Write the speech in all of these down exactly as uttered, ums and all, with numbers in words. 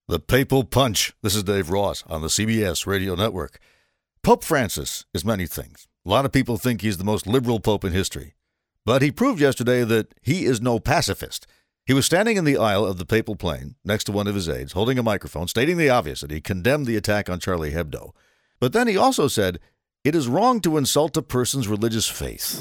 The Papal Punch. This is Dave Ross on the C B S Radio Network. Pope Francis is many things. A lot of people think he's the most liberal pope in history. But he proved yesterday that he is no pacifist. He was standing in the aisle of the papal plane next to one of his aides, holding a microphone, stating the obvious, that he condemned the attack on Charlie Hebdo. But then he also said, it is wrong to insult a person's religious faith.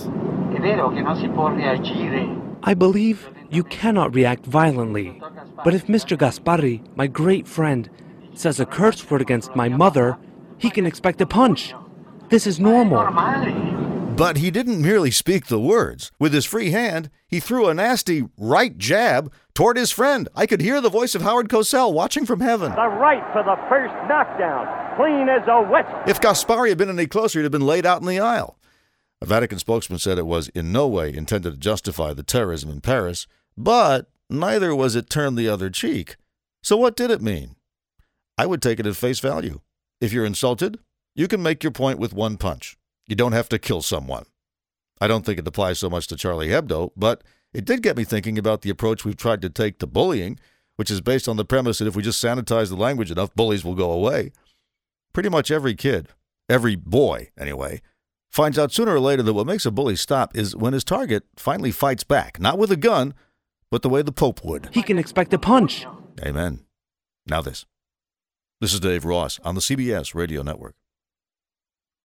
I believe you cannot react violently. But if Mister Gasparri, my great friend, says a curse word against my mother, he can expect a punch. This is normal. But he didn't merely speak the words. With his free hand, he threw a nasty right jab toward his friend. I could hear the voice of Howard Cosell watching from heaven. The right for the first knockdown, clean as a whistle. If Gasparri had been any closer, he'd have been laid out in the aisle. A Vatican spokesman said it was in no way intended to justify the terrorism in Paris, but neither was it turn the other cheek. So what did it mean? I would take it at face value. If you're insulted, you can make your point with one punch. You don't have to kill someone. I don't think it applies so much to Charlie Hebdo, but it did get me thinking about the approach we've tried to take to bullying, which is based on the premise that if we just sanitize the language enough, bullies will go away. Pretty much every kid, every boy anyway, finds out sooner or later that what makes a bully stop is when his target finally fights back, not with a gun, but the way the Pope would. He can expect a punch. Amen. Now this. This is Dave Ross on the C B S Radio Network.